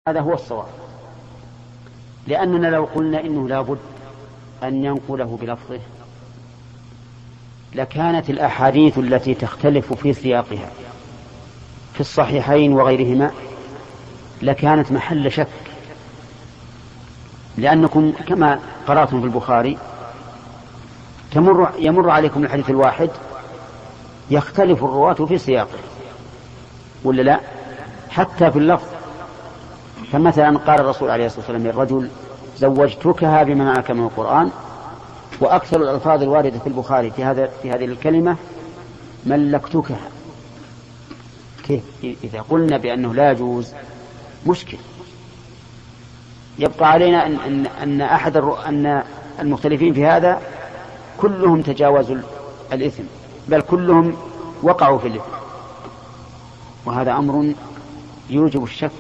هذا هو الصواب، لأننا لو قلنا إنه لابد أن ينقله بلفظه لكانت الأحاديث التي تختلف في سياقها في الصحيحين وغيرهما لكانت محل شك، لأنكم كما قرأتم في البخاري يمر عليكم الحديث الواحد يختلف الرواة في سياقه ولا لا؟ حتى في اللفظ. فمثلا قال الرسول عليه الصلاة والسلام للرجل: زوجتكها بما معك من القرآن، وأكثر الألفاظ الواردة في البخاري في هذه الكلمة ملكتكها. كيف إذا قلنا بأنه لا يجوز؟ مشكل. يبقى علينا أن المختلفين في هذا كلهم تجاوزوا الإثم، بل كلهم وقعوا في الإثم، وهذا أمر يوجب الشك.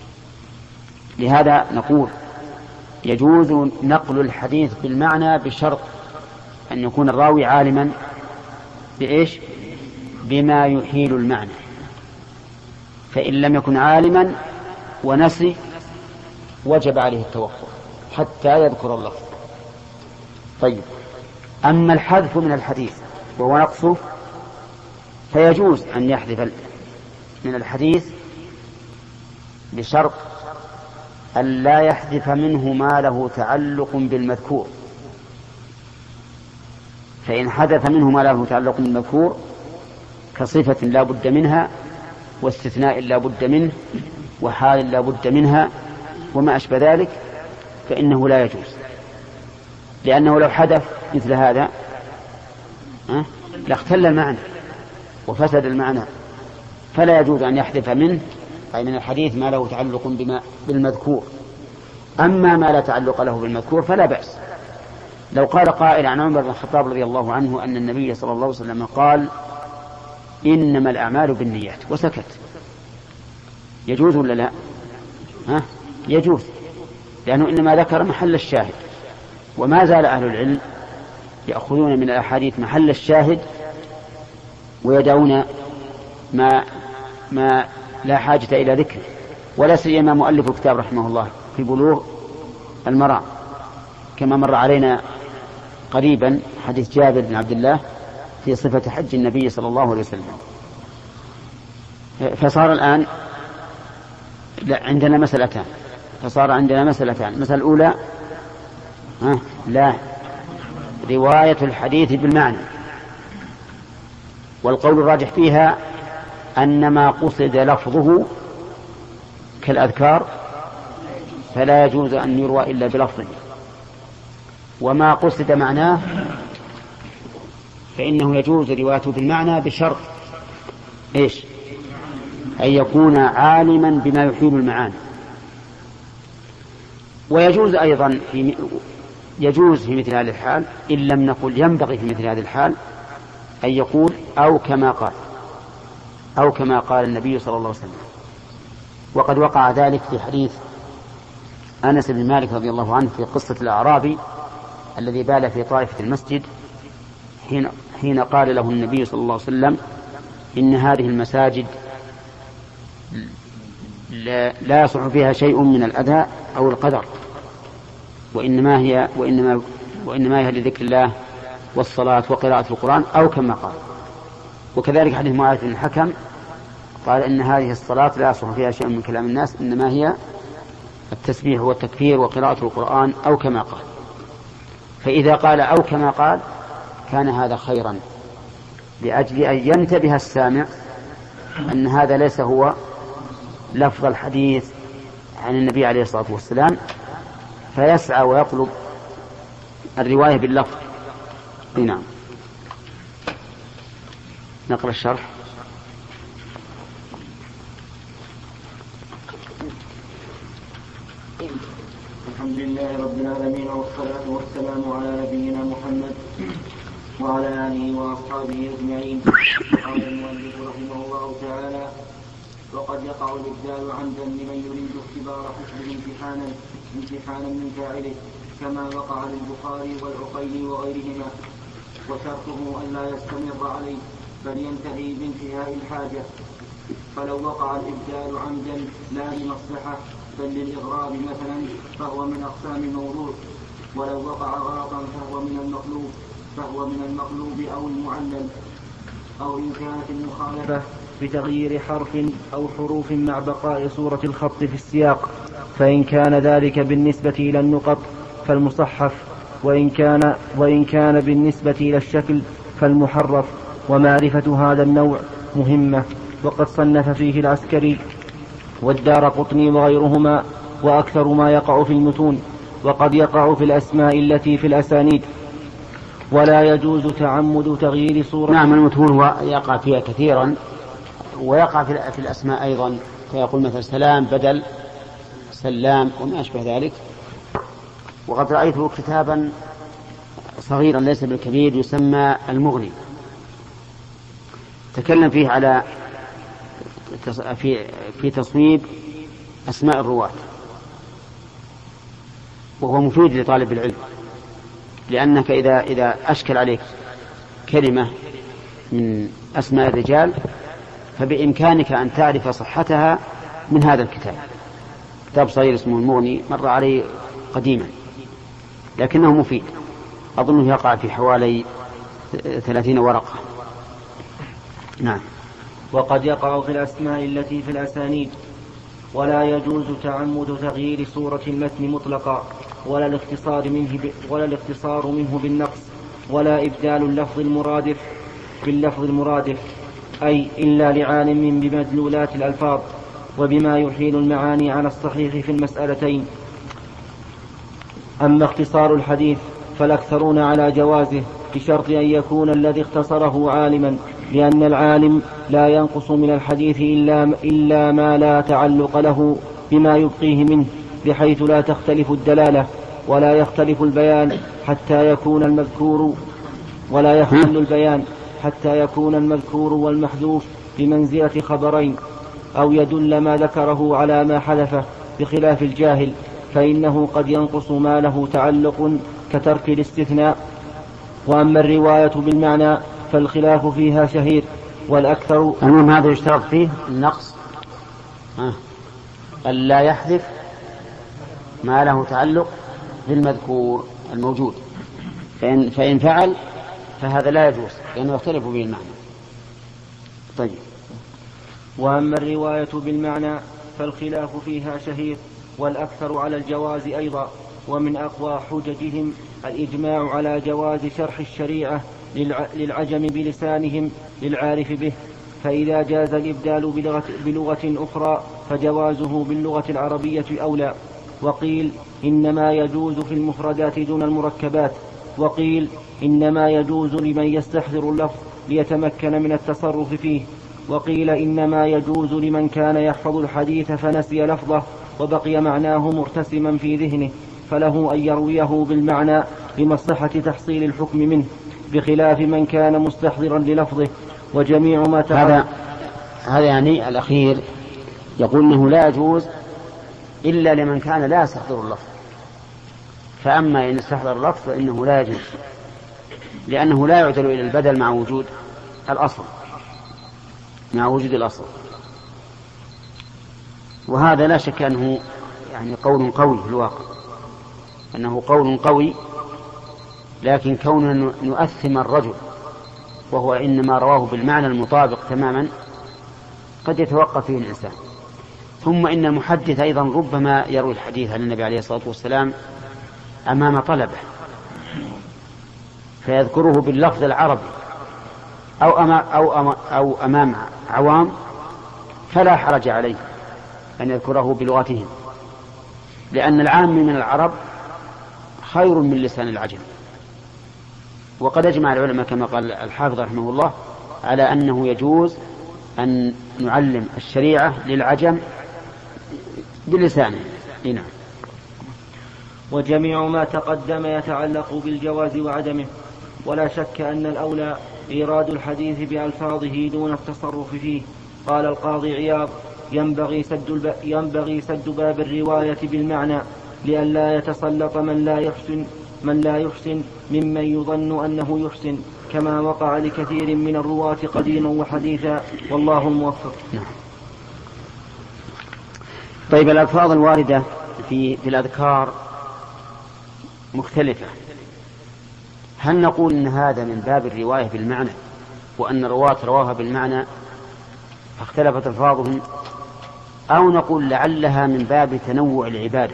لهذا نقول يجوز نقل الحديث بالمعنى بشرط أن يكون الراوي عالما بإيش؟ بما يحيل المعنى. فإن لم يكن عالما ونسي وجب عليه التوقف حتى يذكر اللفظ. طيب، أما الحذف من الحديث وهو نقصه فيجوز أن يحذف من الحديث بشرط أن لا يحذف منه ما له تعلق بالمذكور. فإن حذف منه ما له تعلق بالمذكور كصفة لا بد منها، واستثناء لا بد منه، وحال لا بد منها، وما أشبه ذلك، فإنه لا يجوز، لأنه لو حدث مثل هذا لاختل المعنى وفسد المعنى. فلا يجوز أن يحذف منه أي من الحديث ما له تعلق بالمذكور. أما ما لا تعلق له بالمذكور فلا بأس. لو قال قائل عن عمر بن الخطاب رضي الله عنه أن النبي صلى الله عليه وسلم قال: إنما الأعمال بالنيات، وسكت، يجوز ولا لا؟ يجوز، لأنه إنما ذكر محل الشاهد. وما زال أهل العلم يأخذون من الأحاديث محل الشاهد ويدعون ما لا حاجة إلى ذكره، ولا سيما مؤلف الكتاب رحمه الله في بلوغ المرام، كما مر علينا قريبا حديث جابر بن عبد الله في صفة حج النبي صلى الله عليه وسلم. فصار الآن عندنا مسألتان. المسألة الأولى لا رواية الحديث بالمعنى، والقول الراجح فيها أن ما قصد لفظه كالأذكار فلا يجوز أن يروى إلا بلفظه، وما قصد معناه فإنه يجوز روايته بالمعنى بشرط إيش؟ أن يكون عالما بما يحيل المعاني. ويجوز أيضا يجوز في مثل هذه الحال، إن لم نقل ينبغي في مثل هذه الحال أن يقول أو كما قال النبي صلى الله عليه وسلم. وقد وقع ذلك في حديث أنس بن مالك رضي الله عنه في قصة الأعرابي الذي بال في طائفة المسجد حين قال له النبي صلى الله عليه وسلم: إن هذه المساجد لا يصح فيها شيء من الأذى أو القدر، وإنما هي لذكر الله والصلاة وقراءة القرآن، أو كما قال. وكذلك حديث معاذ بن الحكم قال: إن هذه الصلاة لا يصح فيها شيء من كلام الناس، إنما هي التسبيح والتكبير وقراءة القرآن، أو كما قال. فإذا قال أو كما قال كان هذا خيرا، لأجل أن ينتبه السامع أن هذا ليس هو لفظ الحديث عن النبي عليه الصلاة والسلام، فيسعى ويطلب الرواية باللفظ. نعم. نقرأ الشرح. الحمد لله رب العالمين، والصلاة والسلام على نبينا محمد وعلى آله وأصحابه أجمعين. قال المؤلف رحمه الله تعالى: وقد يقع الإبدال عمدا لمن يريد اختبار حسنه امتحانا من فاعله، كما وقع للبخاري والعقيلي وغيرهما، وشرطه أن لا يستمر عليه بل ينتهي بانتهاء الحاجة. فلو وقع الإبدال عمدا لا لمصلحة فللإغراب مثلا فهو من أقسام الموضوع، ولو وقع غلطا فهو من المقلوب أو المعلل، أو إن كانت المخالفة بتغيير حرف أو حروف مع بقاء صورة الخط في السياق، فإن كان ذلك بالنسبة إلى النقط فالمصحف، وإن كان بالنسبة إلى الشكل فالمحرف. ومعرفة هذا النوع مهمة، وقد صنف فيه العسكري والدارقطني وغيرهما. وأكثر ما يقع في المتون، وقد يقع في الأسماء التي في الأسانيد، ولا يجوز تعمد تغيير صورة. نعم، المتون يقع فيها كثيرا، ويقع في الأسماء أيضا، فيقول مثل سلام بدل سلام وما أشبه ذلك. وقد رأيته كتابا صغيرا ليس بالكبير يسمى المغني، تكلم فيه على في تصويب أسماء الرواة، وهو مفيد لطالب العلم، لأنك إذا أشكل عليك كلمة من أسماء الرجال فبإمكانك أن تعرف صحتها من هذا الكتاب. كتاب صغير اسمه المغني، مر عليه قديما لكنه مفيد، أظنه يقع في حوالي 30 ورقة. نعم. وقد يقع في الأسماء التي في الأسانيد، ولا يجوز تعمد تغيير صورة المتن مطلقا، ولا الاختصار منه بالنقص، ولا إبدال اللفظ المرادف باللفظ المرادف، أي إلا لعالم بمدلولات الألفاظ وبما يحيل المعاني على الصحيح في المسألتين. أما اختصار الحديث فالأكثرون على جوازه، بشرط أن يكون الذي اختصره عالما، لأن العالم لا ينقص من الحديث إلا ما لا تعلق له بما يبقيه منه، بحيث لا تختلف الدلالة ولا يختلف البيان حتى يكون المذكور والمحذوف بمنزلة خبرين، أو يدل ما ذكره على ما حذفه، بخلاف الجاهل فإنه قد ينقص ما له تعلق كترك الاستثناء. وأما الرواية بالمعنى فالخلاف فيها شهير، والأكثر المهم هذا يشترط فيه النقص، ألا يحذف ما له تعلق بالمذكور الموجود، فإن فعل فهذا لا يجوز لأنه يختلف به المعنى. طيب. وأما الرواية بالمعنى فالخلاف فيها شهير، والأكثر على الجواز أيضا. ومن أقوى حججهم الإجماع على جواز شرح الشريعة للعجم بلسانهم للعارف به، فإذا جاز الإبدال بلغة أخرى فجوازه باللغة العربية أولى. وقيل إنما يجوز في المفردات دون المركبات، وقيل إنما يجوز لمن يستحضر اللفظ ليتمكن من التصرف فيه، وقيل إنما يجوز لمن كان يحفظ الحديث فنسي لفظه وبقي معناه مرتسما في ذهنه، فله أن يرويه بالمعنى لمصلحة تحصيل الحكم منه، بخلاف من كان مستحضرا للفظه. وجميع ما هذا يعني الأخير يقول إنه لا يجوز إلا لمن كان لا يستحضر اللفظ، فأما إن استحضر اللفظ فإنه لا يجوز، لأنه لا يعدل إلى البدل مع وجود الأصل، وهذا لا شك أنه يعني قول قوي في الواقع، أنه قول قوي، لكن كوننا نؤثم الرجل وهو إنما رواه بالمعنى المطابق تماما قد يتوقف فيه الإنسان. ثم إن المحدث أيضا ربما يروي الحديث عن النبي عليه الصلاة والسلام أمام طلبة فيذكره باللفظ العربي أو أمام عوام، فلا حرج عليه أن يذكره بلغتهم، لأن العام من العرب خير من لسان العجم. وقد أجمع العلماء كما قال الحافظ رحمه الله على أنه يجوز أن نعلم الشريعة للعجم بلسانه. نعم. وجميع ما تقدم يتعلق بالجواز وعدمه، ولا شك أن الأولى إيراد الحديث بألفاظه دون التصرف فيه. قال القاضي عياض: ينبغي سد باب الرواية بالمعنى لئلا يتسلط من لا يحسن ممن يظن أنه يحسن، كما وقع لكثير من الرواة قديما وحديثا، والله الموفق. طيب الألفاظ الواردة في الأذكار مختلفة، هل نقول إن هذا من باب الرواية بالمعنى وأن الرواة رواها بالمعنى فاختلفت ألفاظهم، أو نقول لعلها من باب تنوع العبادة؟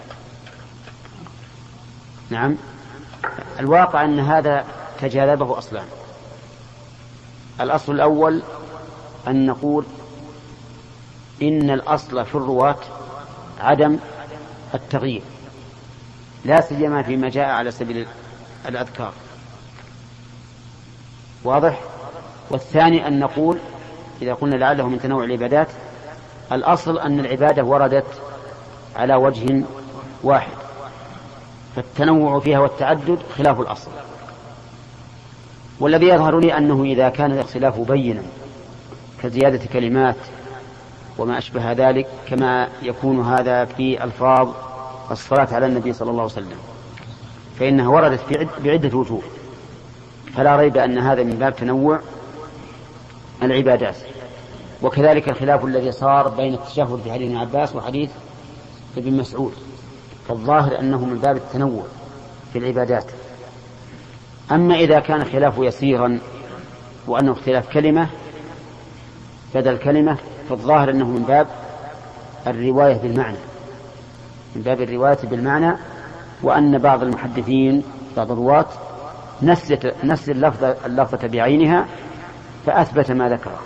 نعم، الواقع أن هذا تجاذبه أصلان. الأصل الأول أن نقول إن الأصل في الرواة عدم التغيير، لا سيما فيما جاء على سبيل الأذكار، واضح. والثاني أن نقول إذا قلنا لعله من تنوع العبادات، الأصل أن العبادة وردت على وجه واحد، فالتنوع فيها والتعدد خلاف الأصل. والذي يظهر لي أنه إذا كان الاختلاف بينا كزيادة كلمات وما أشبه ذلك، كما يكون هذا في ألفاظ الصلاة على النبي صلى الله عليه وسلم، فإنها وردت بعدة وجوه، فلا ريب أن هذا من باب تنوع العبادات. وكذلك الخلاف الذي صار بين التشهد في حديث ابن عباس وحديث ابن مسعود، فالظاهر أنه من باب التنوع في العبادات. أما إذا كان خلاف يسيرا وأنه اختلاف كلمة بدل كلمة، فالظاهر أنه من باب الرواية بالمعنى، من باب الرواية بالمعنى، وأن بعض المحدثين بعض الرواة نسل اللفظة بعينها فأثبت ما ذكره.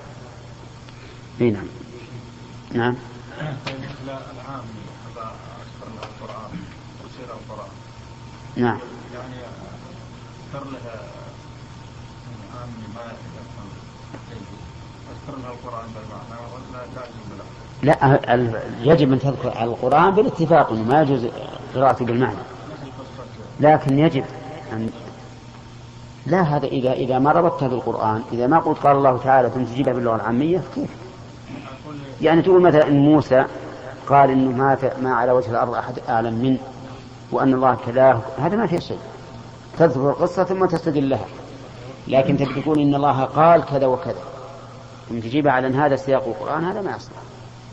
نعم. نعم. العام هذا أكثر من القرآن تفسير القرآن. نعم. يعني أكثر لها عام ما يفهم أكثر من القرآن بالمعنى ولا لازم بلا؟ لا، يجب أن تذكر على القرآن بالاتفاق، ما يجوز قراءته بالمعنى، لكن يجب أن لا، هذا إذا ما ربطتها بالقرآن، إذا ما قلت قال الله تعالى ثم تجيبها باللغة العامية كيف؟ يعني تقول مثلا إن موسى قال إنه ما على وجه الأرض أحد أعلم منه وأن الله كلاه، هذا ما فيه شيء، تذكر القصة ثم تستدل لها. لكن تقول إن الله قال كذا وكذا ثم تجيبها على أن هذا سياق القرآن، هذا ما يصلح.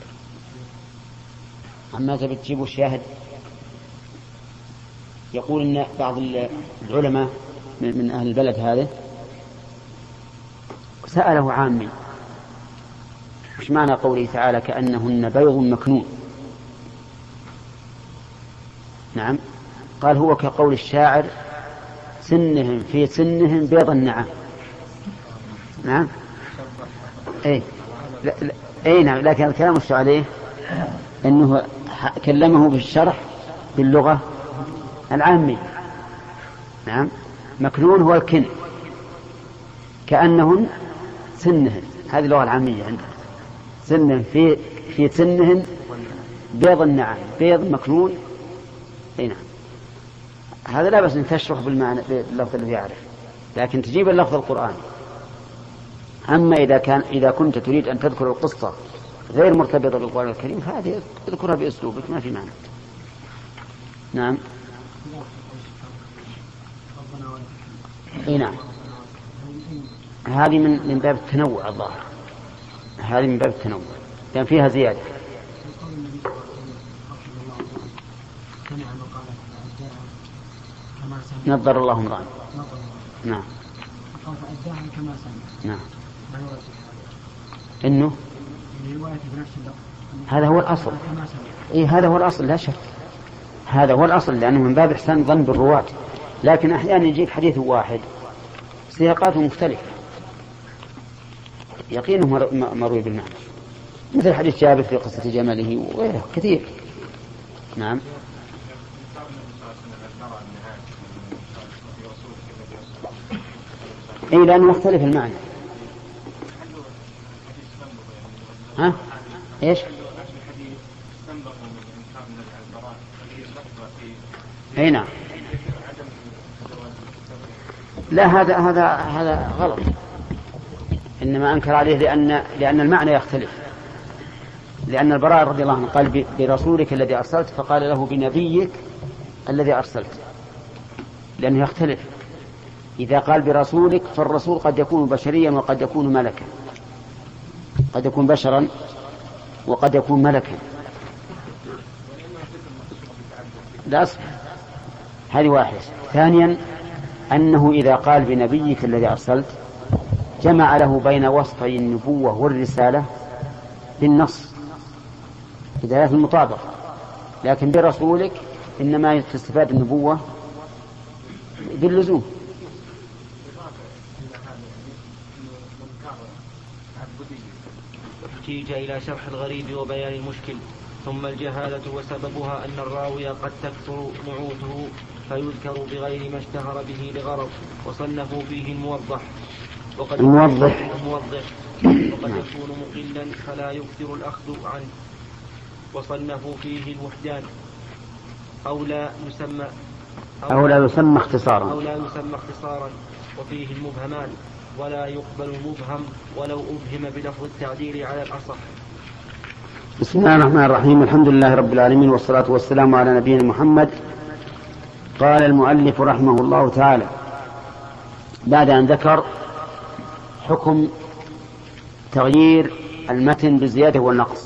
أما تبي تجيبوا الشاهد، يقول إن بعض العلماء من أهل البلد هذا سأله عامي وش معنى قوله تعالى كأنهن بيض مكنون؟ نعم، قال هو كقول الشاعر سنهم في سنهم بيض النعام. نعم، نعم، لكن الكلام وش عليه؟ أنه كلمه بالشرح باللغة العامية. نعم، مكنون هو الكن، كأنهن سنهن، هذه اللغة العامية عندنا، سنهن في سنهن بيض النعام، بيض مكنون. نعم، هذا لا بس أن تشرح بالمعنى باللفظ الذي يعرف، لكن تجيب اللفظ القرآني. أما إذا كنت تريد أن تذكر القصة غير مرتبطة بالقرآن الكريم، فهذه اذكرها بأسلوبك ما في معنى. نعم. نعم، هذه من باب التنوع الظاهر، هذه من باب التنوع كان فيها زيادة. نظر الله امرأ. نعم. نعم. إنه هذا هو الأصل. هذا هو الأصل لا شك، هذا هو الأصل، لأنه من باب إحسان ظن بالرواة. لكن أحيانا يجيك حديث واحد سياقاته مختلفة يقينه مروي بالمعنى، مثل حديث جابر في قصة جمله وغيره كثير. نعم. لأنه مختلف المعنى. ها؟ إيش؟ نعم. لا، هذا غلط، إنما أنكر عليه لأن المعنى يختلف، لأن البراء رضي الله عنه قال برسولك الذي أرسلت، فقال له بنبيك الذي أرسلت، لأنه يختلف. إذا قال برسولك فالرسول قد يكون بشريا وقد يكون ملكا، قد يكون بشرا وقد يكون ملكا، لا أصبح. هذه واحدة. ثانيا أنه إذا قال بنبيك الذي أرسلت جمع له بين وصفي النبوة والرسالة بالنص بداية المطابقة، لكن برسولك إنما تستفاد النبوة باللزوم. احتيج إلى شرح الغريب وبيان المشكل. ثم الجهالة وسببها أن الراوي قد تكثر نعوته فيذكر بغير ما اشتهر به لغرض، وصنفوا فيه الموضح وقد يكون مقلا فلا يكثر الأخذ عنه، وصنفوا فيه الوحدان أو لا يسمى اختصارا وفيه المبهمان، ولا يقبل المبهم ولو أبهم بلفظ التعديل على الأصح. بسم الله الرحمن الرحيم. الحمد لله رب العالمين، والصلاة والسلام على نبينا محمد. قال المؤلف رحمه الله تعالى بعد أن ذكر حكم تغيير المتن بالزيادة والنقص،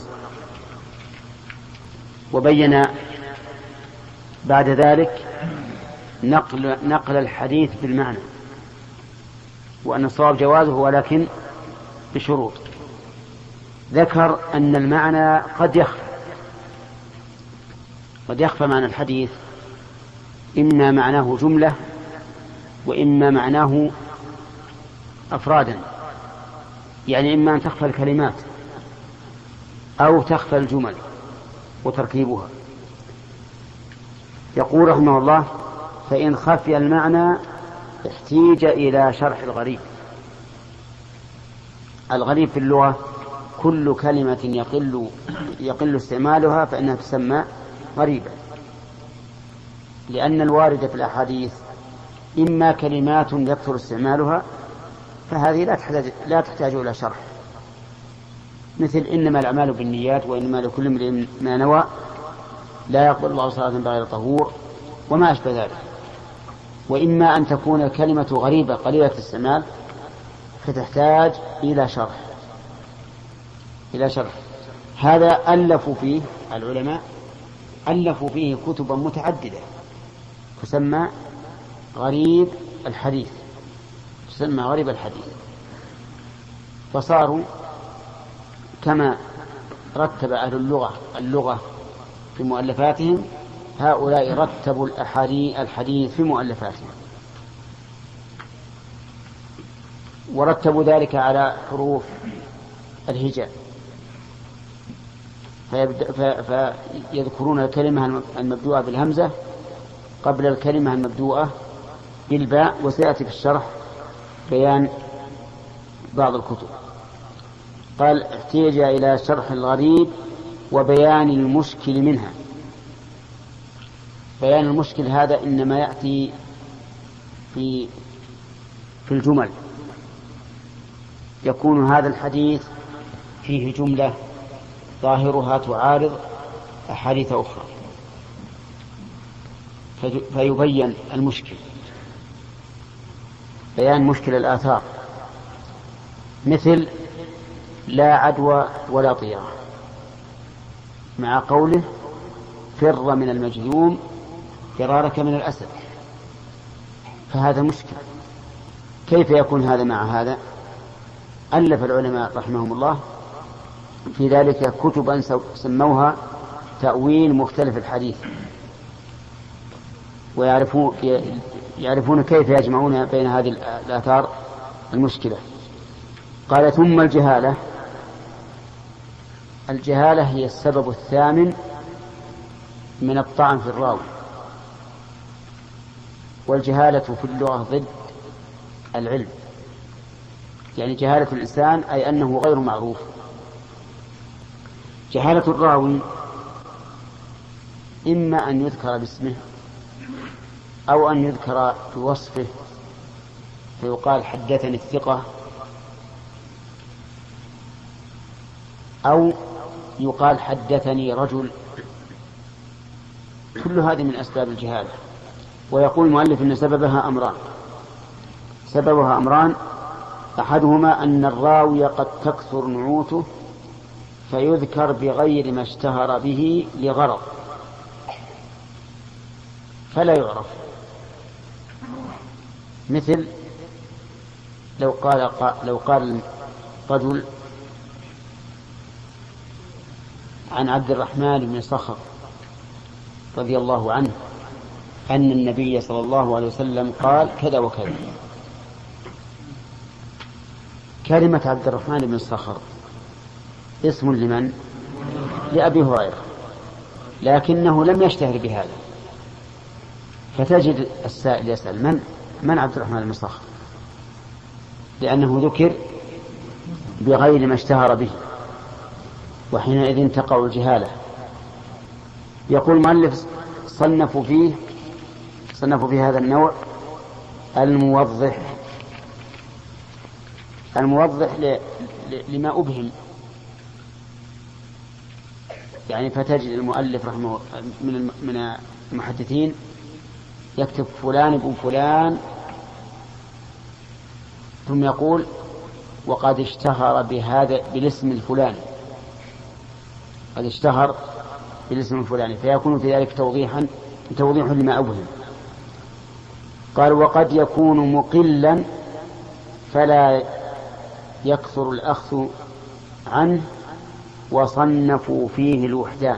وبين بعد ذلك نقل الحديث بالمعنى، وأن الصواب جوازه ولكن بشروط. ذكر أن المعنى قد يخفى معنى الحديث، إما معناه جملة وإما معناه أفرادا، يعني إما أن تخفى الكلمات أو تخفى الجمل وتركيبها. يقول رحمه الله: فإن خفي المعنى احتيج إلى شرح الغريب. الغريب في اللغة كل كلمة يقل استعمالها فإنها تسمى غريبة، لأن الوارد في الأحاديث إما كلمات يكثر استعمالها فهذه لا تحتاج إلى شرح، مثل إنما الأعمال بالنيات وإنما لكل امرئ ما نوى، لا يقبل الله صلاة بغير طهور، وما أشبه ذلك. وإما أن تكون الكلمة غريبة قليلة الاستعمال فتحتاج إلى شرح. هذا ألفوا فيه العلماء، ألفوا فيه كتبا متعددة تسمى غريب الحديث، فصاروا كما رتب أهل اللغة في مؤلفاتهم، هؤلاء رتبوا الحديث في مؤلفاتهم، ورتبوا ذلك على حروف الهجاء، فيذكرون الكلمة المبدوءة بالهمزة قبل الكلمة المبدوءة بالباء، وسيأتي في الشرح بيان بعض الكتب. قال: احتيج إلى شرح الغريب وبيان المشكل منها. بيان المشكل هذا إنما يأتي في الجمل، يكون هذا الحديث فيه جملة ظاهرها تعارض أحاديث أخرى فيبين المشكل، بيان مشكل الآثار، مثل لا عدوى ولا طيرة، مع قوله فر من المجذوم فرارك من الأسد، فهذا مشكل. كيف يكون هذا مع هذا؟ ألف العلماء رحمهم الله في ذلك كتبا سموها تأويل مختلف الحديث، ويعرفون كيف يجمعون بين هذه الآثار المشكلة. قال: ثم الجهالة هي السبب الثامن من الطعن في الراوي. والجهالة في اللغة ضد العلم، يعني جهالة الإنسان أي أنه غير معروف. جهالة الراوي إما أن يذكر باسمه أو أن يذكر بوصفه فيقال حدثني الثقة، أو يقال حدثني رجل. كل هذه من أسباب الجهالة. ويقول المؤلف أن سببها أمران: أحدهما أن الراوي قد تكثر نعوته فيذكر بغير ما اشتهر به لغرض، فلا يعرف. مثل لو قال رجل عن عبد الرحمن بن صخر رضي الله عنه أن النبي صلى الله عليه وسلم قال كذا وكذا. كلمة عبد الرحمن بن صخر اسم لمن؟ لأبي هريرة، لكنه لم يشتهر بهذا، فتجد السائل يسأل من عبد الرحمن بن صخر، لأنه ذكر بغير ما اشتهر به، وحينئذ تقع الجهالة. يقول المؤلف صنفوا في هذا النوع الموضح لما أبهم. يعني فتجد المؤلف رحمه من المحدثين يكتب فلان ابن فلان ثم يقول وقد اشتهر بهذا بالاسم الفلاني، قد اشتهر بالاسم الفلاني، فيكون في ذلك توضيح لما أبهم. قال وقد يكون مقلا فلا يكثر الأخذ عنه وصنفوا فيه الوحدان.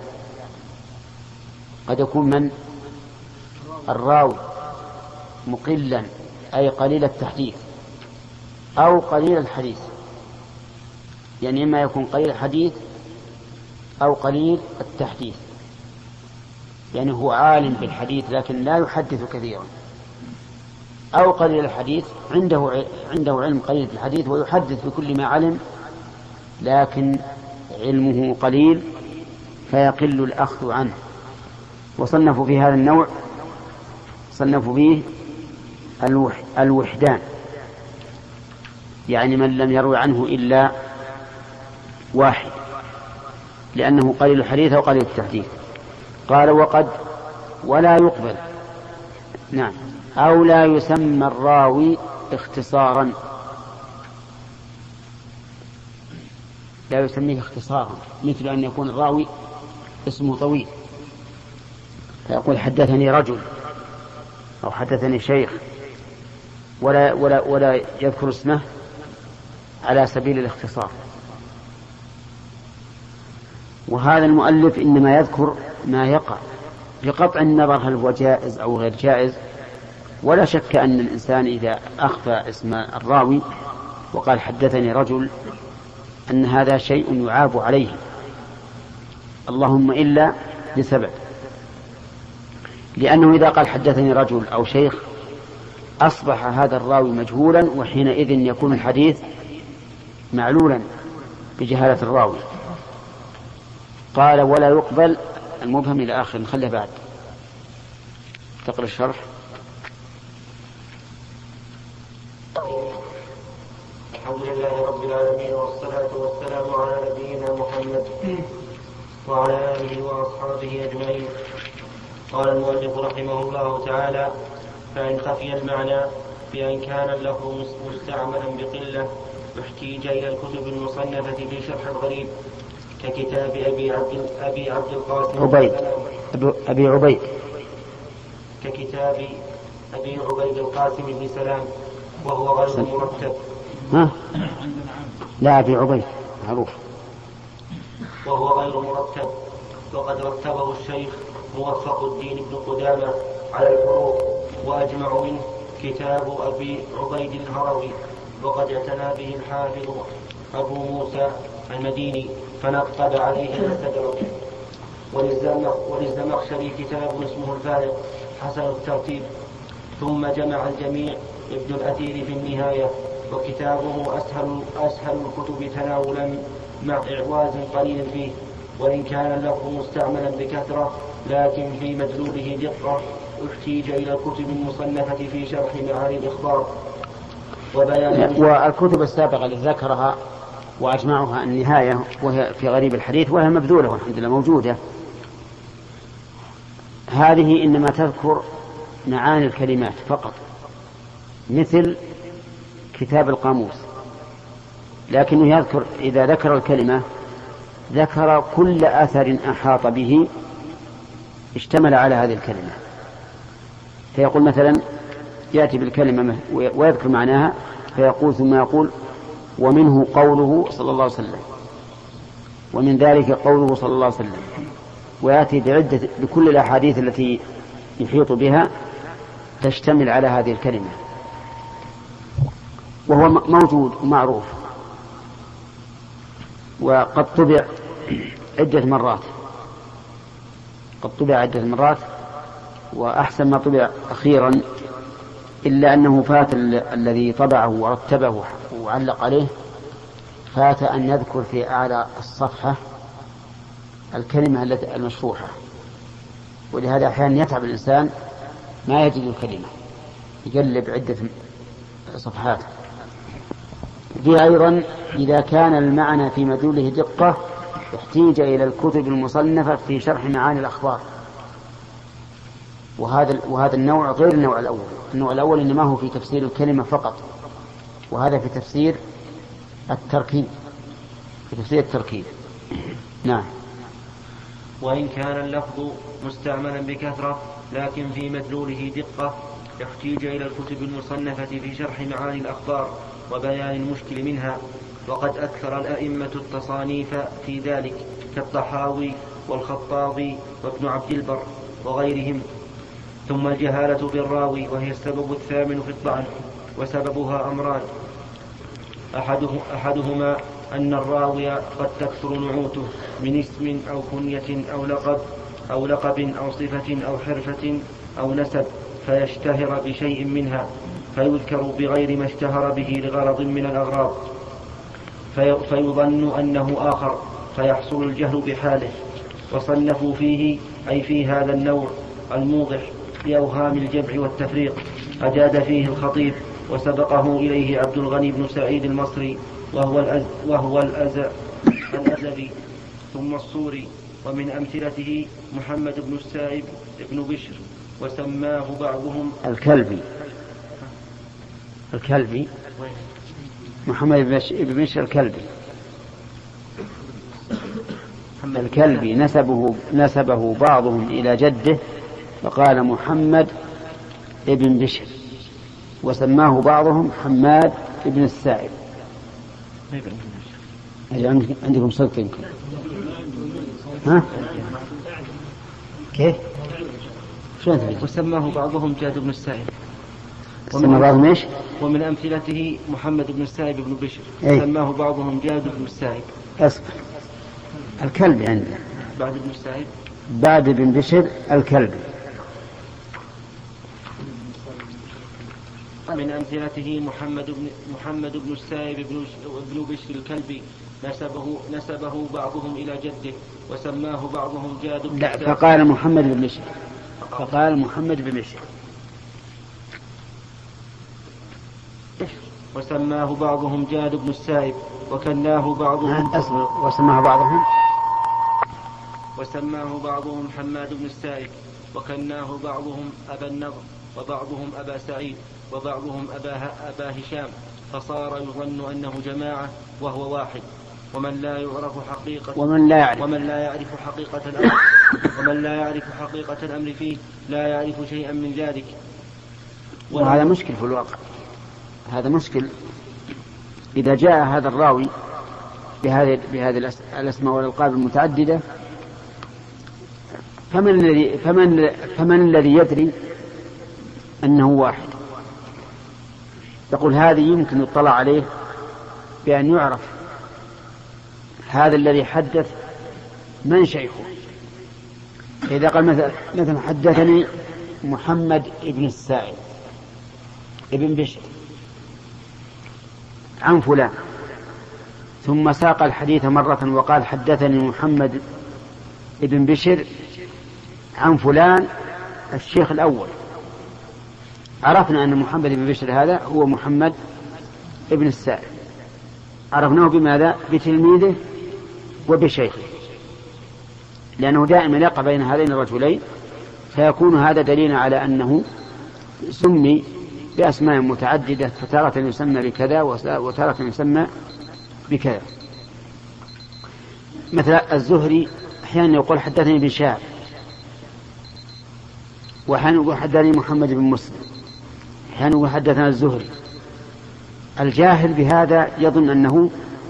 قد يكون من الراوي مقلا أي قليل التحديث أو قليل الحديث، يعني إما يكون قليل الحديث أو قليل التحديث، يعني هو عالم بالحديث لكن لا يحدث كثيرا، أو قليل الحديث عنده علم قليل في الحديث ويحدث بكل ما علم لكن علمه قليل فيقل الأخذ عنه. وصنفوا في هذا النوع صنفوا به الوحدان، يعني من لم يروي عنه إلا واحد لأنه قليل الحديث أو قليل التحديث. قال وقد ولا يقبل، نعم، أو لا يسمى الراوي اختصارا، لا يسميه اختصارا، مثل أن يكون الراوي اسمه طويل فيقول حدثني رجل أو حدثني شيخ ولا يذكر اسمه على سبيل الاختصار. وهذا المؤلف إنما يذكر ما يقع بقطع النظر هل هو جائز أو غير جائز. ولا شك أن الإنسان إذا أخفى اسم الراوي وقال حدثني رجل أن هذا شيء يعاب عليه، اللهم إلا لسبب، لأنه إذا قال حدثني رجل أو شيخ أصبح هذا الراوي مجهولا، وحينئذ يكون الحديث معلولا بجهالة الراوي. قال ولا يقبل المبهم إلى آخر، نخليه بعد تقرأ الشرح. الحمد لله رب العالمين والصلاة والسلام على نبينا محمد وعلى آله وأصحابه أجمعين. قال المؤلف رحمه الله تعالى فإن خفي المعنى بأن كان اللفظ مستعملا بقلة احتيج إلى الكتب المصنفة في شرح الغريب ككتاب أبي عبد القاسم أبي عبيد ككتاب أبي عبيد القاسم بن سلام وهو غير مرتب. لا أبي عبيد معروف. وهو غير مرتب، وقد رتبه الشيخ موفق الدين بن قدامة على الحروف، وأجمع منه كتاب أبي عبيد الهروي، وقد اعتنى به الحافظ أبو موسى المديني فنقب عليه الاستدرك. وللزمخشري كتاب اسمه الفارق حسن الترتيب، ثم جمع الجميع ابن الأثير في النهاية، وكتابه أسهل الكتب تناولا مع إعواز قليل فيه، وإن كان اللفظ مستعملا بكثرة لكن في مدلوله دقة احتيج إلى الكتب المصنفة في شرح معاني الإخبار وبيان. والكتب السابقة التي ذكرها وأجمعها النهاية وهي في غريب الحديث وهي مبذولة والحمد لله موجودة، هذه إنما تذكر معاني الكلمات فقط، مثل كتاب القاموس، لكنه يذكر إذا ذكر الكلمة ذكر كل أثر أحاط به اشتمل على هذه الكلمة. فيقول مثلا يأتي بالكلمة ويذكر معناها فيقول ثم يقول ومنه قوله صلى الله عليه وسلم، ومن ذلك قوله صلى الله عليه وسلم، ويأتي بكل الأحاديث التي يحيط بها تشتمل على هذه الكلمة، وهو موجود ومعروف وقد طبع عدة مرات، قد طبع عدة مرات، وأحسن ما طبع أخيرا إلا أنه فات الذي طبعه ورتبه وعلق عليه، فات أن يذكر في أعلى الصفحة الكلمة المشروحة، ولهذا أحيانا يتعب الإنسان ما يجد الكلمة، يقلب عدة صفحات. في أيضا إذا كان المعنى في مدلوله دقة احتيج إلى الكتب المصنفة في شرح معاني الأخبار، وهذا النوع غير النوع الأول. النوع الأول إنما هو في تفسير الكلمة فقط، وهذا في تفسير التركيب، في تفسير التركيب. نعم. وإن كان اللفظ مستعملا بكثرة لكن في مدلوله دقة يحتيج إلى الكتب المصنفة في شرح معاني الأخبار وبيان المشكل منها، وقد أكثر الأئمة التصانيف في ذلك كالطحاوي والخطابي وابن عبد البر وغيرهم. ثم الجهالة بالراوي وهي السبب الثامن في الطعن، وسببها أمران: أحدهما أن الراوي قد تكثر نعوته من اسم أو كنية أو لقب أو صفة أو حرفة أو نسب فيشتهر بشيء منها فيذكر بغير ما اشتهر به لغرض من الأغراض، فيظن أنه آخر فيحصل الجهل بحاله. وصنفوا فيه أي في هذا النوع الموضح بأوهام الجمع والتفريق، أجاد فيه الخطيب وسبقه إليه عبد الغني بن سعيد المصري وهو الأزدي ثم الصوري. ومن أمثلته محمد بن السائب بن بشر وسماه بعضهم الكلبي محمد بن بشر الكلبي نسبه بعضهم إلى جده فقال محمد ابن بشر، وسماه بعضهم حماد ابن السائب. عندكم صدق يمكن؟ ها؟ كيف؟ وسماه بعضهم جاد بن السائب. سماه بعضهم ايش؟ ومن أمثلته محمد بن السائب بن بشر سماه بعضهم جاد بن السائب. أصبر، الكلبي عندنا بعد ابن السائب، بعد ابن بشر الكلبي. من أمثلته محمد بن السائب بن بشر الكلبي نسبه بعضهم إلى جده وسماه بعضهم جاد بن السائب. لا، فقال محمد بن بشر وسماه بعضهم جاد بن السائب وكناه بعضهم وسماه بعضهم حماد بن السائب وكناه بعضهم أبا النضر وبعضهم أبا سعيد وبعضهم أبا هشام، فصار يظن أنه جماعة وهو واحد. ومن لا يعرف حقيقة الأمر فيه لا يعرف شيئا من ذلك. وهذا مشكل في الواقع، هذا مشكل. إذا جاء هذا الراوي بهذه الأسماء والألقاب المتعددة فمن الذي يدري أنه واحد؟ يقول هذه يمكن يطلع عليه بأن يعرف هذا الذي حدث من شيخه. إذا قال مثلا حدثني محمد ابن السائب ابن بشر عن فلان، ثم ساق الحديث مرة وقال حدثني محمد ابن بشر عن فلان الشيخ الأول، عرفنا أن محمد ابن بشر هذا هو محمد ابن السائب، عرفناه بماذا؟ بتلميذه وبشيخه، لأنه دائما يقع بين هذين الرجلين، فيكون هذا دليلا على أنه سمي بأسماء متعددة، فتارة يسمى بكذا وتارة يسمى بكذا. مثلا الزهري أحيانا يقول حدثني ابن شهاب، وحين يقول حدثني محمد بن مسلم، حين يقول حدثنا الزهري. الجاهل بهذا يظن أنه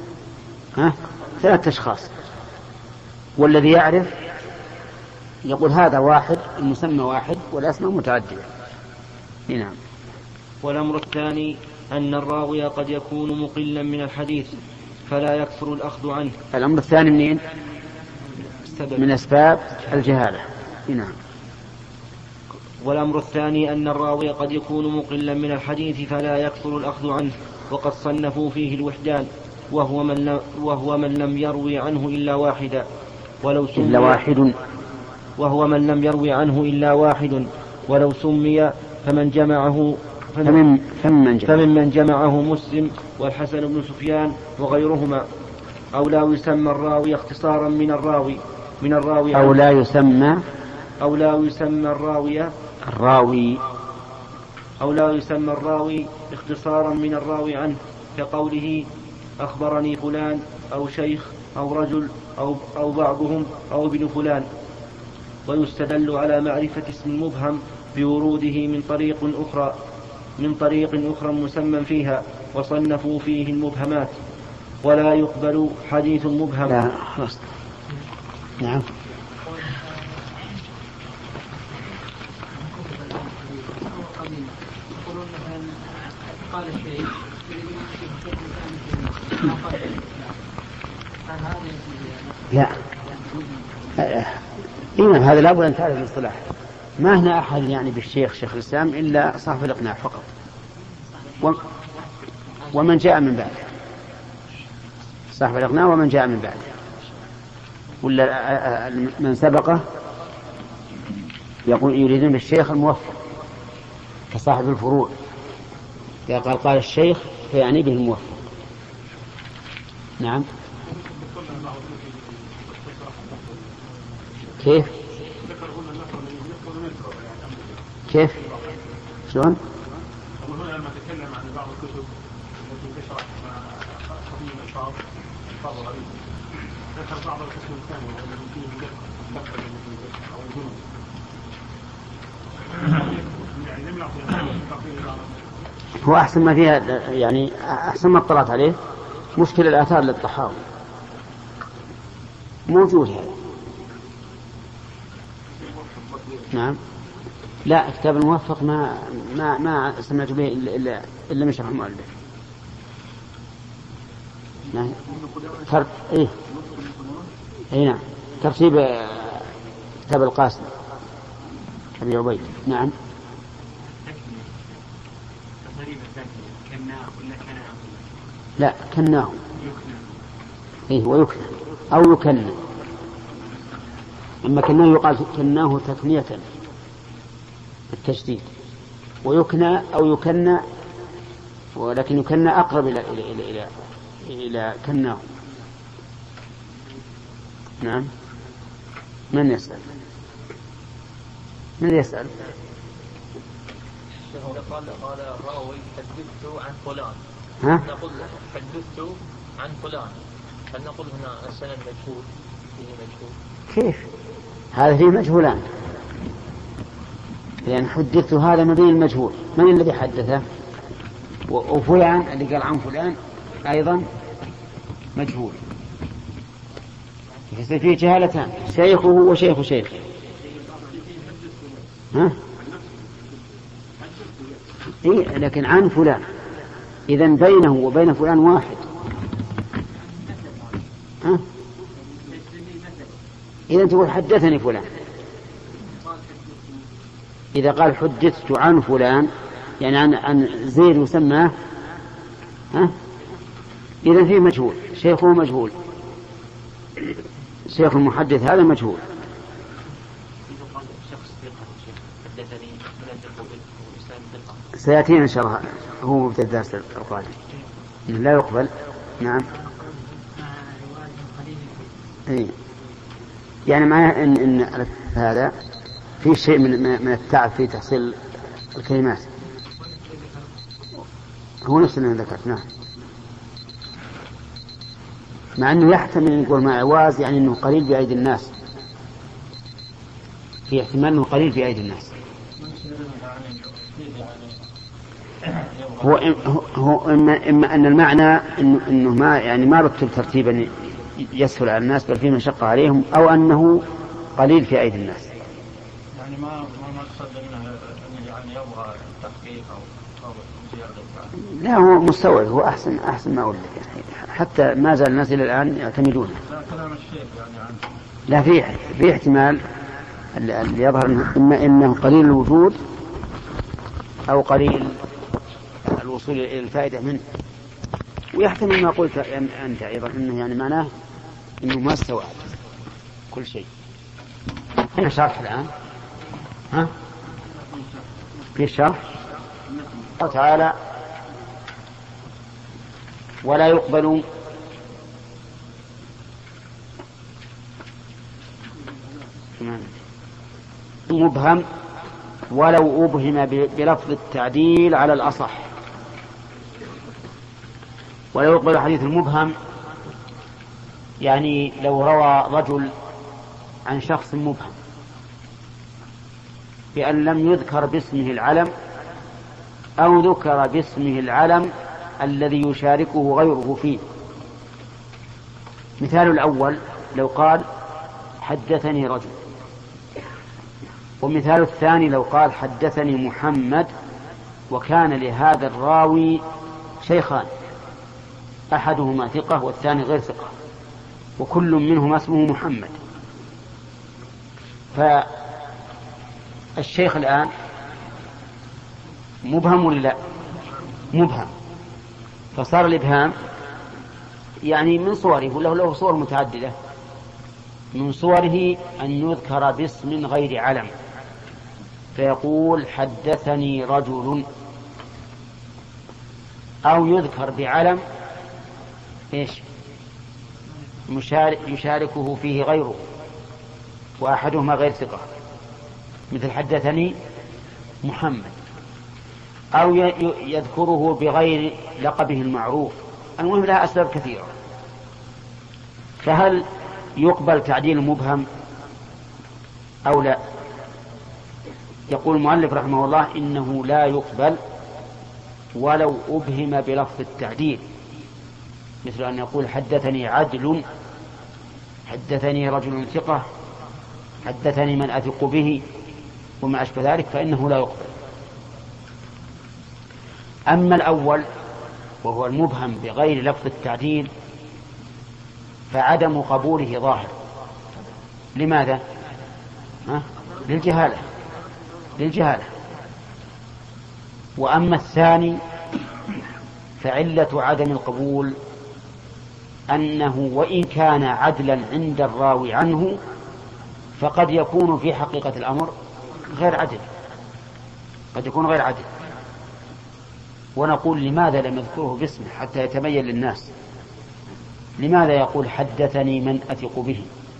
3 أشخاص، والذي يعرف يقول هذا واحد، المسمى واحد والأسماء متعددة. نعم. والأمر الثاني أن الراوي قد يكون مقلا من الحديث فلا يكثر الأخذ عنه. الأمر الثاني منين؟ من أسباب الجهالة. نعم. والأمر الثاني أن الراوي قد يكون مقلا من الحديث فلا يكثر الأخذ عنه، وقد صنفوا فيه الوحدان، وهو من لم يروي عنه إلا واحدا ولو سمي، إلا واحد، وهو من لم يروي عنه إلا واحد ولو سمي فمن جمعه فمن جمعه مسلم والحسن بن سفيان وغيرهما. أو لا يسمى الراوي اختصارا من الراوي أو لا يسمى الراوي اختصارا من الراوي عنه، كقوله أخبرني فلان أو شيخ أو رجل أو بعضهم أو ابن فلان. ويستدل على معرفة اسم المبهم بوروده من طريق أخرى مسمى فيها، وصنفوا فيه المبهمات. ولا يقبل حديث مبهم. لا. نعم. لا. هذا لابد أن تعرف الاصطلاح. ما هنا أحد يعني بالشيخ شيخ الإسلام إلا صاحب الإقناع فقط، ومن جاء من بعده، صاحب الإقناع ومن جاء من بعده، ولا من سبقه يقول يريدون بالشيخ الموفق كصاحب الفروع، إذا قال الشيخ فيعني به الموفق. نعم. كيف شلون؟ هنا لما تكلم عن بعض الكتب التي تشرح قضية الألفاظ غريبة، ذكر بعض القسم الثاني والذي فيه دقة أو الجنون، يعني لم يعطي هو أحسن ما فيها، يعني أحسن ما اطلعت عليه مشكلة الآثار للطحاوي موجود هذا. نعم. لا، كتاب الموفق ما سمعت به إلا من شرح المؤلف. نعم. نعم. ترتيب كتاب القاسم أبي عبيد. نعم. لا، كناه. ويكنى أو يكنى. أما كناه يقال كناه تكنية التشديد، ويكنى أو يكنى، ولكن يكنى أقرب إلى كناه. نعم. من يسأل؟ قال الراوي حدثت عن فلان، نقول حدثت عن فلان، هل نقول هنا السند مجهول فيه مجهول؟ كيف؟ هذا فيه مجهولان، لأن حدثت هذا مبين المجهول، من الذي حدثه؟ وفلان اللي قال عن فلان أيضا مجهول، يصير فيه جهالتان، شيخه وشيخ شيخه. لكن عن فلان، إذن بينه وبين فلان واحد. إذن تقول حدثني فلان. إذا قال حدثت عن فلان يعني عن زيد يسمى، إذن فيه مجهول، شيخه مجهول، شيخ المحدث هذا مجهول. سيأتينا إن شاء الله، هو مبتدأ الدرس القادم لا يقبل. نعم. يعني معناه إن هذا في شيء من التعب في تحصيل الكلمات، هو نفس اللي ذكرت. نعم. مع أنه يحتمل أن يقول مع عواز يعني أنه قليل بأيدي الناس، في احتمال أنه قليل بأيدي الناس. هو إما أن المعنى إنه ما رتب ترتيبا يسهل على الناس بل فيه مشقة عليهم، أو أنه قليل في أيدي الناس. يعني ما مقصد أنه يعني يبغى تحقيق أو زيادة. لا، هو مستوعب، هو أحسن ما أقول لك يعني، حتى ما زال الناس إلى الآن يعتمدونه. لا كلام الشيخ يعني عنه. لا، في احتمال اللي يظهر إما إنه قليل الوجود أو قليل الوصول إلى الفائدة منه، ويحتمل ما قلت أنت أيضا إنه يعني معناه إنه ما استوعب كل شيء. هنا شرح الآن، في الشرح الله تعالى: ولا يقبل مبهم ولو أبهم بلفظ التعديل على الأصح. ولا يقبل حديث المبهم يعني لو روى رجل عن شخص مبهم بأن لم يذكر باسمه العلم أو ذكر باسمه العلم الذي يشاركه غيره فيه. مثال الأول لو قال حدثني رجل، ومثال الثاني لو قال حدثني محمد، وكان لهذا الراوي شيخان أحدهما ثقة والثاني غير ثقة، وكل منهما اسمه محمد. فالشيخ الآن مبهم ولا لا؟ مبهم. فصار الإبهام يعني من صوره، له صور متعددة. من صوره أن يذكر باسم غير علم، فيقول حدثني رجل، أو يذكر بعلم يشاركه فيه غيره وأحدهما غير ثقة، مثل حدثني محمد، أو يذكره بغير لقبه المعروف. المهم لها أسباب كثيرة. فهل يقبل تعديل مبهم أو لا؟ يقول المؤلف رحمه الله: إنه لا يقبل ولو أبهم بلفظ التعديل، مثل أن يقول حدثني عدل، حدثني رجل ثقة، حدثني من أثق به، وما أشبه ذلك، فإنه لا يقبل. أما الأول وهو المبهم بغير لفظ التعديل فعدم قبوله ظاهر. لماذا؟ للجهالة. وأما الثاني فعلة عدم القبول أنه وإن كان عدلا عند الراوي عنه فقد يكون في حقيقة الأمر غير عدل، قد يكون غير عدل. ونقول: لماذا لم يذكره باسمه حتى يتبين للناس؟ لماذا يقول حدثني من أثق به؟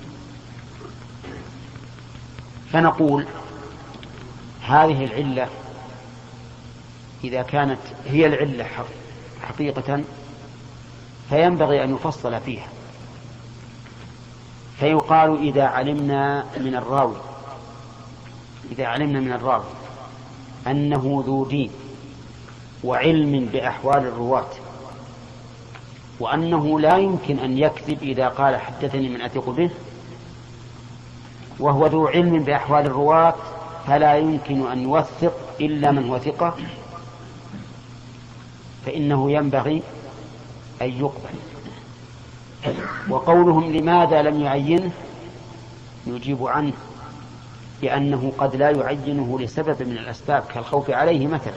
فنقول: هذه العلة إذا كانت هي العلة حقيقة فينبغي أن يفصل فيها، فيقال: إذا علمنا من الراوي أنه ذو دين وعلم بأحوال الرواة، وأنه لا يمكن أن يكذب إذا قال حدثني من أثق به، وهو ذو علم بأحوال الرواة فلا يمكن أن يوثق إلا من هو ثقة، فإنه ينبغي أن يقبل. وقولهم لماذا لم يعينه نجيب عنه بأنه قد لا يعينه لسبب من الأسباب، كالخوف عليه مثلا،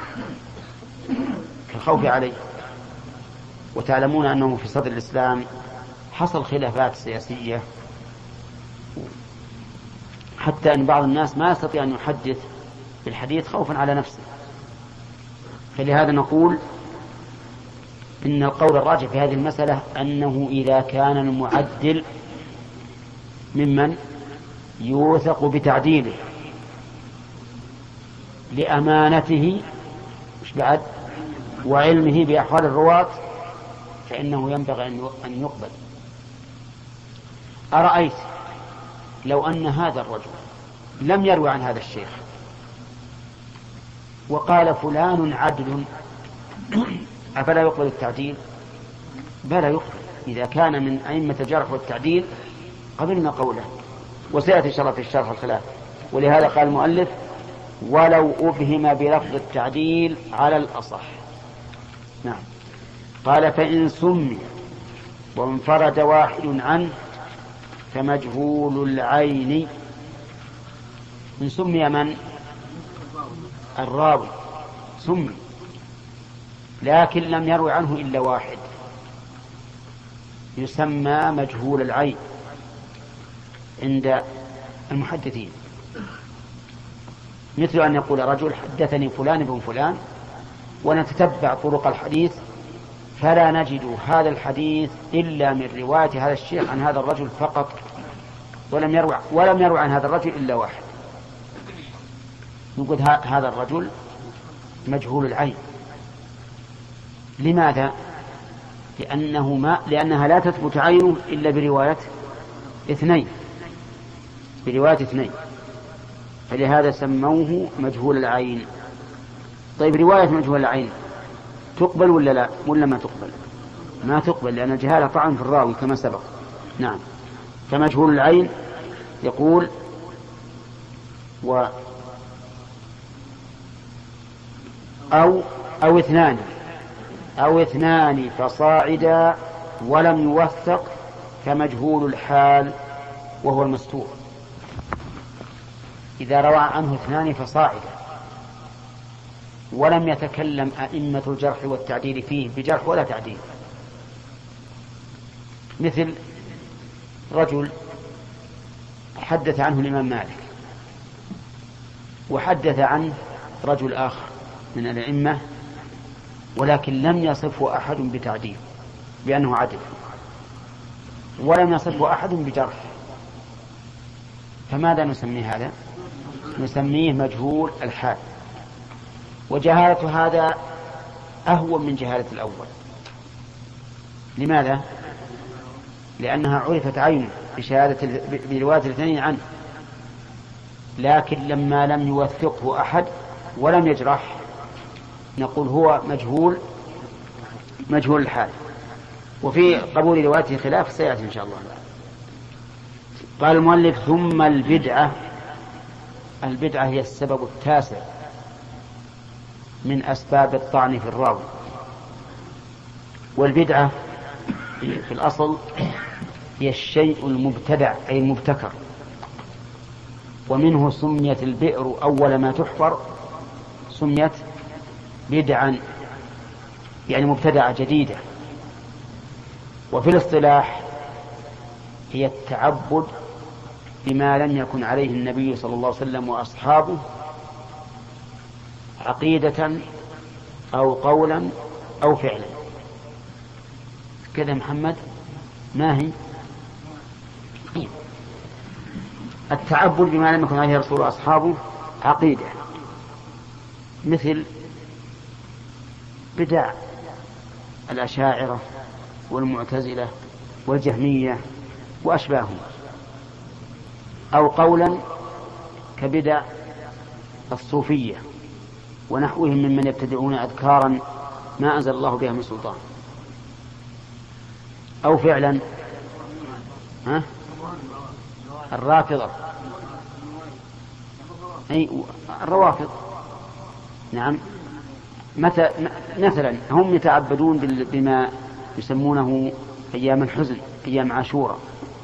كالخوف عليه. وتعلمون أنه في صدر الإسلام حصل خلافات سياسية، حتى أن بعض الناس ما يستطيع أن يحدث بالحديث خوفا على نفسه. فلهذا نقول إن القول الراجح في هذه المسألة أنه إذا كان المعدل ممن يوثق بتعديله لأمانته وعلمه بأحوال الرواة فإنه ينبغي أن يقبل. أرأيت لو أن هذا الرجل لم يروي عن هذا الشيخ وقال فلان عدل أفلا يقبل التعديل؟ بلى يقبل، إذا كان من أئمة الجرح والتعديل قبلنا قوله، وسيأتي شرف في الشرح الخلاف. ولهذا قال المؤلف ولو أبهم بلفظ التعديل على الأصح. نعم. قال فإن سمي وانفرد واحد عنه فمجهول العين. إن سمي من؟ الراوي سمي، لكن لم يروي عنه إلا واحد، يسمى مجهول العين عند المحدثين. مثل أن يقول رجل حدثني فلان بن فلان، ونتتبع طرق الحديث فلا نجد هذا الحديث إلا من رواية هذا الشيخ عن هذا الرجل فقط، ولم يروي عن هذا الرجل إلا واحد. نقول هذا الرجل مجهول العين. لماذا؟ لأنها لا تثبت عينه إلا برواية اثنين، فلهذا سموه مجهول العين. طيب رواية مجهول العين تقبل ولا لا؟ ولا ما تقبل؟ ما تقبل، لأن الجهالة طعن في الراوي كما سبق. نعم. فمجهول العين يقول أو اثنان فصاعدا ولم يوثق كمجهول الحال وهو المستور. إذا روى عنه اثنان فصاعدا ولم يتكلم أئمة الجرح والتعديل فيه بجرح ولا تعديل، مثل رجل حدث عنه الإمام مالك وحدث عنه رجل آخر من الأئمة، ولكن لم يصفه أحد بتعديل بأنه عدل، ولم يصفه أحد بجرح، فماذا نسميه هذا؟ نسميه مجهول الحال. وجهالة هذا أهون من جهالة الأول. لماذا؟ لأنها عرفت عينه برواية الاثنين عنه، لكن لما لم يوثقه أحد ولم يجرح نقول هو مجهول الحال. وفي قبول روايته خلاف سيأتي إن شاء الله. قال المؤلف ثم البدعة هي السبب التاسع من أسباب الطعن في الراوي. والبدعة في الأصل هي الشيء المبتدع أي المبتكر، ومنه سميت البئر أول ما تحفر سميت بدعا، يعني مبتدعة جديدة. وفي الاصطلاح هي التعبد بما لم يكن عليه النبي صلى الله عليه وسلم وأصحابه عقيدة أو قولا أو فعلا. كذا محمد ما هي التعبد بما لم يكن عليه رسول وأصحابه عقيدة، مثل بدع الأشاعرة والمعتزلة والجهمية وأشباههم، أو قولا كبدع الصوفية ونحوهم ممن يبتدعون أذكارا ما أنزل الله بها من سلطان، أو فعلا الرافضة أي الروافض. نعم. مثلا هم يتعبدون بما يسمونه أيام الحزن، أيام عاشوراء،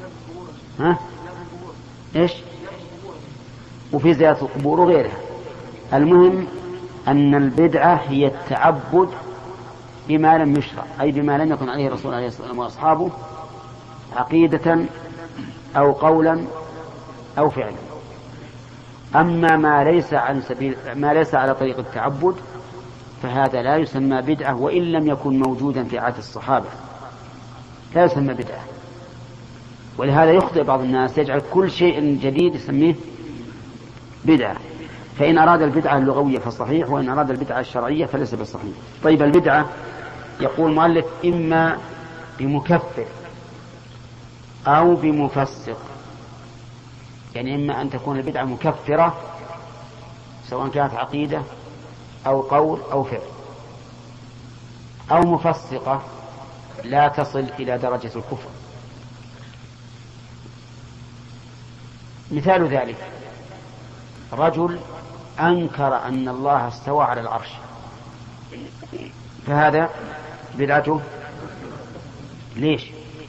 إيش، وفي زيارة القبور وغيرها. المهم أن البدعة هي التعبد بما لم يشرع، أي بما لم يكن عليه الرسول عليه الصلاة والسلام وأصحابه عقيدة أو قولا أو فعلا. أما ما ليس على طريق التعبد فهذا لا يسمى بدعة، وإن لم يكن موجودا في عهد الصحابة لا يسمى بدعة. ولهذا يخطئ بعض الناس يجعل كل شيء جديد يسميه بدعة، فإن أراد البدعة اللغوية فصحيح، وإن أراد البدعة الشرعية فليس بصحيح. طيب البدعة يقول المؤلف إما بمكفر أو بمفسق، يعني إما أن تكون البدعة مكفرة سواء كانت عقيدة أو قول أو فعل، أو مفسقة لا تصل إلى درجة الكفر. مثال ذلك رجل أنكر أن الله استوى على العرش، فهذا بدعته. ليش؟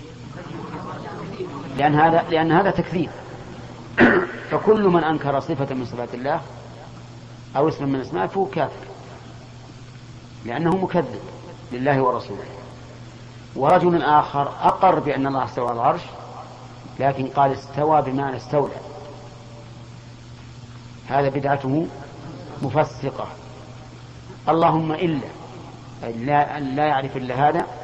لأن هذا تكذيب. فكل من أنكر صفة من صفات الله أو اسم من اسمه فهو كافر، لأنه مكذب لله ورسوله. ورجل آخر أقر بأن الله استوى على العرش لكن قال استوى بمعنى استولى، هذا بدعته مفسقة. اللهم إلا لا يعرف إلا هذا